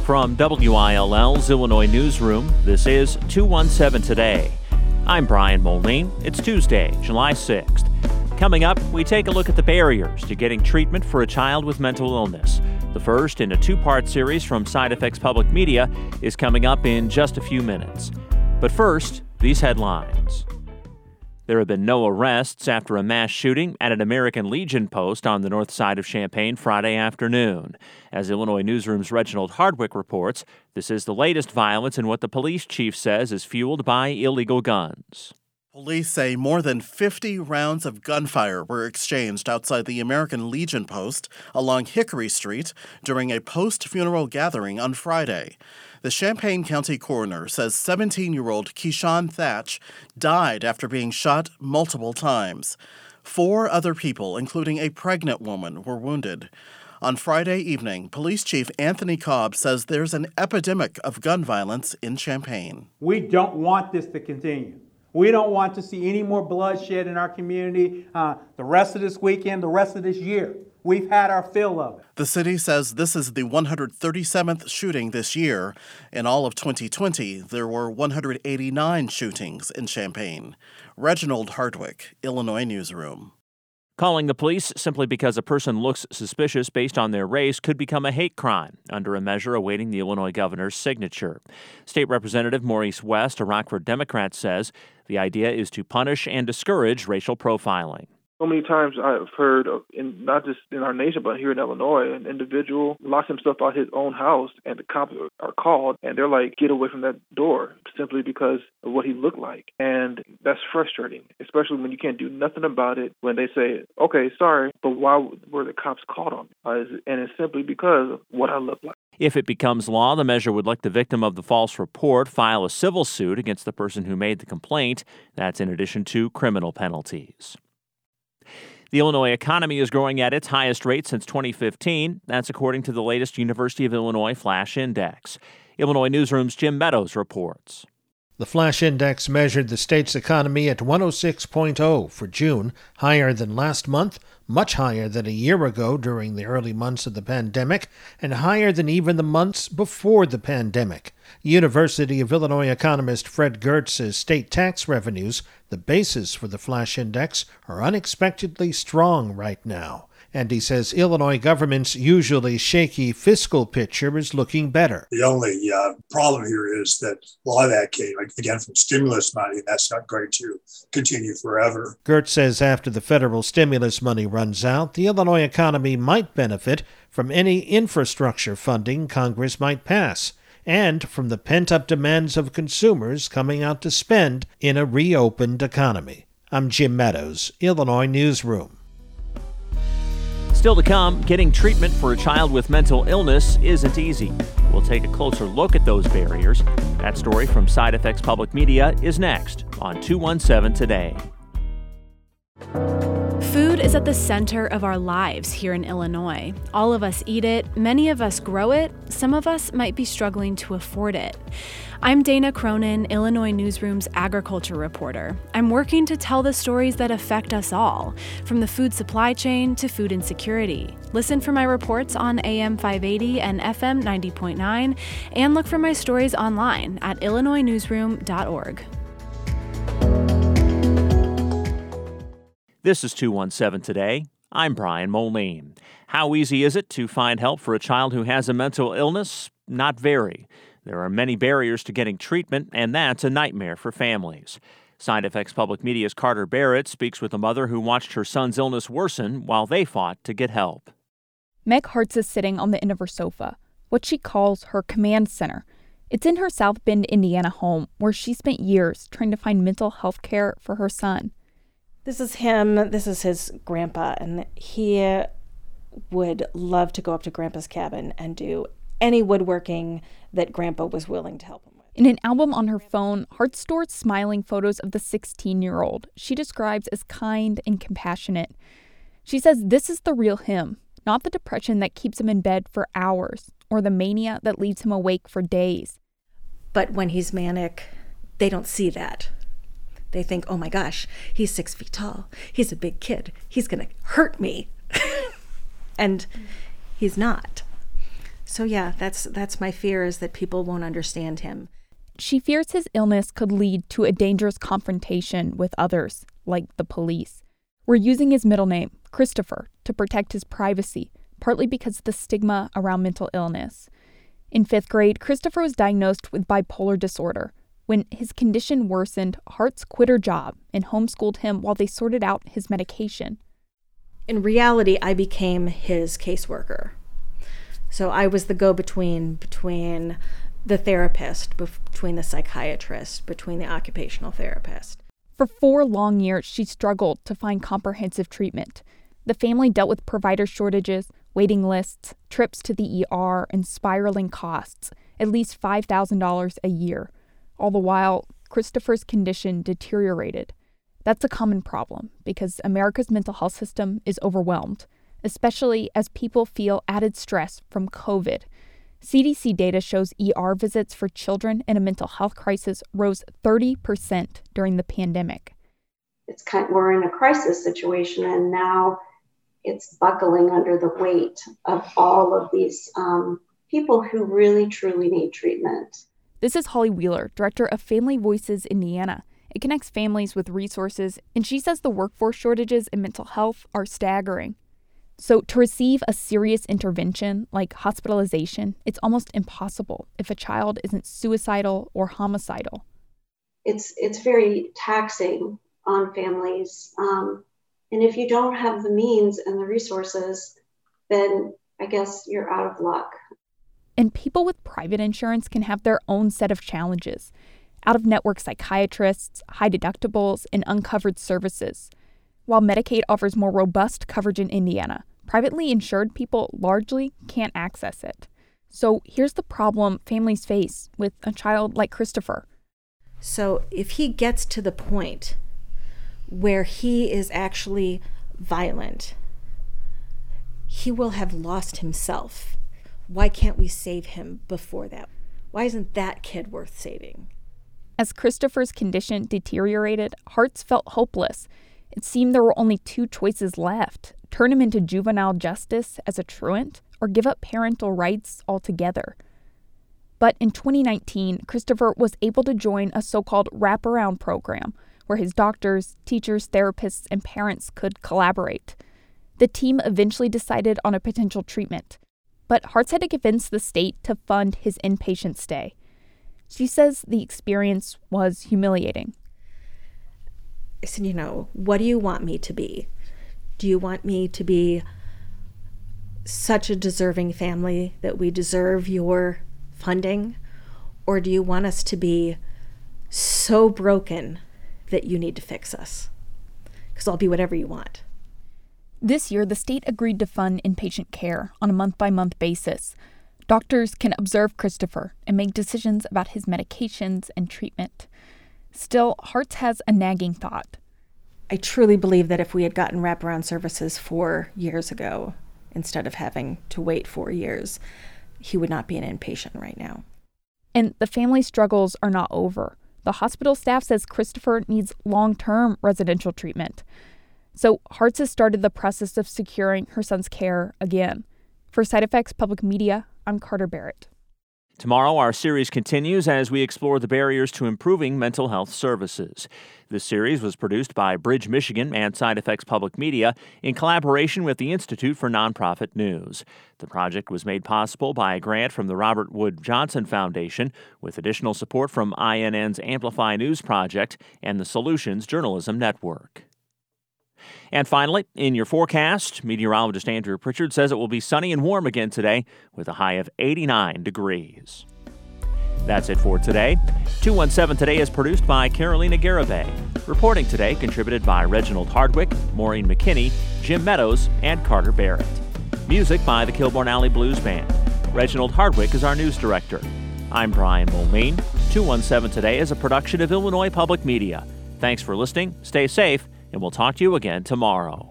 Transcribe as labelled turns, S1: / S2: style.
S1: From WILL's Illinois Newsroom, this is 217 Today. I'm Brian Moline. It's Tuesday, July 6th. Coming up, we take a look at the barriers to getting treatment for a child with mental illness. The first in a two-part series from Side Effects Public Media is coming up in just a few minutes. But first, these headlines. There have been no arrests after a mass shooting at an American Legion post on the north side of Champaign Friday afternoon. As Illinois Newsroom's Reginald Hardwick reports, this is the latest violence in what the police chief says is fueled by illegal guns.
S2: Police say more than 50 rounds of gunfire were exchanged outside the American Legion post along Hickory Street during a post-funeral gathering on Friday. The Champaign County coroner says 17-year-old Keyshawn Thatch died after being shot multiple times. 4 other people, including a pregnant woman, were wounded. On Friday evening, Police Chief Anthony Cobb says there's an epidemic of gun violence in Champaign.
S3: We don't want this to continue. We don't want to see any more bloodshed in our community the rest of this weekend, the rest of this year. We've had our fill of it.
S2: The city says this is the 137th shooting this year. In all of 2020, there were 189 shootings in Champaign. Reginald Hardwick, Illinois Newsroom.
S1: Calling the police simply because a person looks suspicious based on their race could become a hate crime under a measure awaiting the Illinois governor's signature. State Representative Maurice West, a Rockford Democrat, says the idea is to punish and discourage racial profiling.
S4: So many times I've heard, not just in our nation, but here in Illinois, an individual locks himself out his own house and the cops are called and they're like, get away from that door simply because of what he looked like. And that's frustrating, especially when you can't do nothing about it when they say, okay, sorry, but why were the cops called on me? And it's simply because of what I look like.
S1: If it becomes law, the measure would let the victim of the false report file a civil suit against the person who made the complaint. That's in addition to criminal penalties. The Illinois economy is growing at its highest rate since 2015. That's according to the latest University of Illinois Flash Index. Illinois Newsroom's Jim Meadows reports.
S5: The Flash Index measured the state's economy at 106.0 for June, higher than last month, much higher than a year ago during the early months of the pandemic, and higher than even the months before the pandemic. University of Illinois economist Fred Gertz says state tax revenues, the basis for the Flash Index, are unexpectedly strong right now. And he says Illinois government's usually shaky fiscal picture is looking better.
S6: The only problem here is that a lot of that came, again, from stimulus money, and that's not going to continue forever.
S5: Gertz says after the federal stimulus money runs out, the Illinois economy might benefit from any infrastructure funding Congress might pass, and from the pent-up demands of consumers coming out to spend in a reopened economy. I'm Jim Meadows, Illinois Newsroom.
S1: Still to come, getting treatment for a child with mental illness isn't easy. We'll take a closer look at those barriers. That story from Side Effects Public Media is next on 217 Today.
S7: Food is at the center of our lives here in Illinois. All of us eat it, many of us grow it, some of us might be struggling to afford it. I'm Dana Cronin, Illinois Newsroom's agriculture reporter. I'm working to tell the stories that affect us all, from the food supply chain to food insecurity. Listen for my reports on AM 580 and FM 90.9, and look for my stories online at illinoisnewsroom.org.
S1: This is 217 Today. I'm Brian Moline. How easy is it to find help for a child who has a mental illness? Not very. There are many barriers to getting treatment, and that's a nightmare for families. Side Effects Public Media's Carter Barrett speaks with a mother who watched her son's illness worsen while they fought to get help.
S8: Meg Hartz is sitting on the end of her sofa, what she calls her command center. It's in her South Bend, Indiana home, where she spent years trying to find mental health care for her son.
S9: This is him. This is his grandpa, and he would love to go up to Grandpa's cabin and do any woodworking that Grandpa was willing to help him with.
S8: In an album on her phone, Hartz stores smiling photos of the 16-year-old she describes as kind and compassionate. She says this is the real him, not the depression that keeps him in bed for hours or the mania that leaves him awake for days.
S9: But when he's manic, they don't see that. They think, oh my gosh, he's 6 feet tall. He's a big kid. He's going to hurt me. And he's not. So yeah, that's my fear, is that people won't understand him.
S8: She fears his illness could lead to a dangerous confrontation with others, like the police. We're using his middle name, Christopher, to protect his privacy, partly because of the stigma around mental illness. In 5th grade, Christopher was diagnosed with bipolar disorder. When his condition worsened, Hartz quit her job and homeschooled him while they sorted out his medication.
S9: In reality, I became his caseworker. So I was the go-between between the therapist, between the psychiatrist, between the occupational therapist.
S8: For 4 long years, she struggled to find comprehensive treatment. The family dealt with provider shortages, waiting lists, trips to the ER, and spiraling costs, at least $5,000 a year. All the while, Christopher's condition deteriorated. That's a common problem because America's mental health system is overwhelmed, especially as people feel added stress from COVID. CDC data shows ER visits for children in a mental health crisis rose 30% during the pandemic.
S10: We're in a crisis situation, and now it's buckling under the weight of all of these people who really, truly need treatment.
S8: This is Holly Wheeler, director of Family Voices Indiana. It connects families with resources, and she says the workforce shortages in mental health are staggering. So to receive a serious intervention like hospitalization, it's almost impossible if a child isn't suicidal or homicidal.
S10: It's very taxing on families. And if you don't have the means and the resources, then I guess you're out of luck.
S8: And people with private insurance can have their own set of challenges. Out-of-network psychiatrists, high deductibles, and uncovered services. While Medicaid offers more robust coverage in Indiana, privately insured people largely can't access it. So here's the problem families face with a child like Christopher.
S9: So if he gets to the point where he is actually violent, he will have lost himself. Why can't we save him before that? Why isn't that kid worth saving?
S8: As Christopher's condition deteriorated, Hartz felt hopeless. It seemed there were only 2 choices left: turn him into juvenile justice as a truant, or give up parental rights altogether. But in 2019, Christopher was able to join a so-called wraparound program where his doctors, teachers, therapists, and parents could collaborate. The team eventually decided on a potential treatment, but Hartz had to convince the state to fund his inpatient stay. She says the experience was humiliating.
S9: I said, what do you want me to be? Do you want me to be such a deserving family that we deserve your funding? Or do you want us to be so broken that you need to fix us? Because I'll be whatever you want.
S8: This year, the state agreed to fund inpatient care on a month-by-month basis. Doctors can observe Christopher and make decisions about his medications and treatment. Still, Hartz has a nagging thought.
S9: I truly believe that if we had gotten wraparound services 4 years ago, instead of having to wait 4 years, he would not be an inpatient right now.
S8: And the family struggles are not over. The hospital staff says Christopher needs long-term residential treatment. So Hartz has started the process of securing her son's care again. For Side Effects Public Media, I'm Carter Barrett.
S1: Tomorrow, our series continues as we explore the barriers to improving mental health services. This series was produced by Bridge Michigan and Side Effects Public Media in collaboration with the Institute for Nonprofit News. The project was made possible by a grant from the Robert Wood Johnson Foundation, with additional support from INN's Amplify News Project and the Solutions Journalism Network. And finally, in your forecast, meteorologist Andrew Pritchard says it will be sunny and warm again today with a high of 89 degrees. That's it for today. 217 Today is produced by Carolina Garibay. Reporting today contributed by Reginald Hardwick, Maureen McKinney, Jim Meadows, and Carter Barrett. Music by the Kilbourne Alley Blues Band. Reginald Hardwick is our news director. I'm Brian Mulveen. 217 Today is a production of Illinois Public Media. Thanks for listening, stay safe, and we'll talk to you again tomorrow.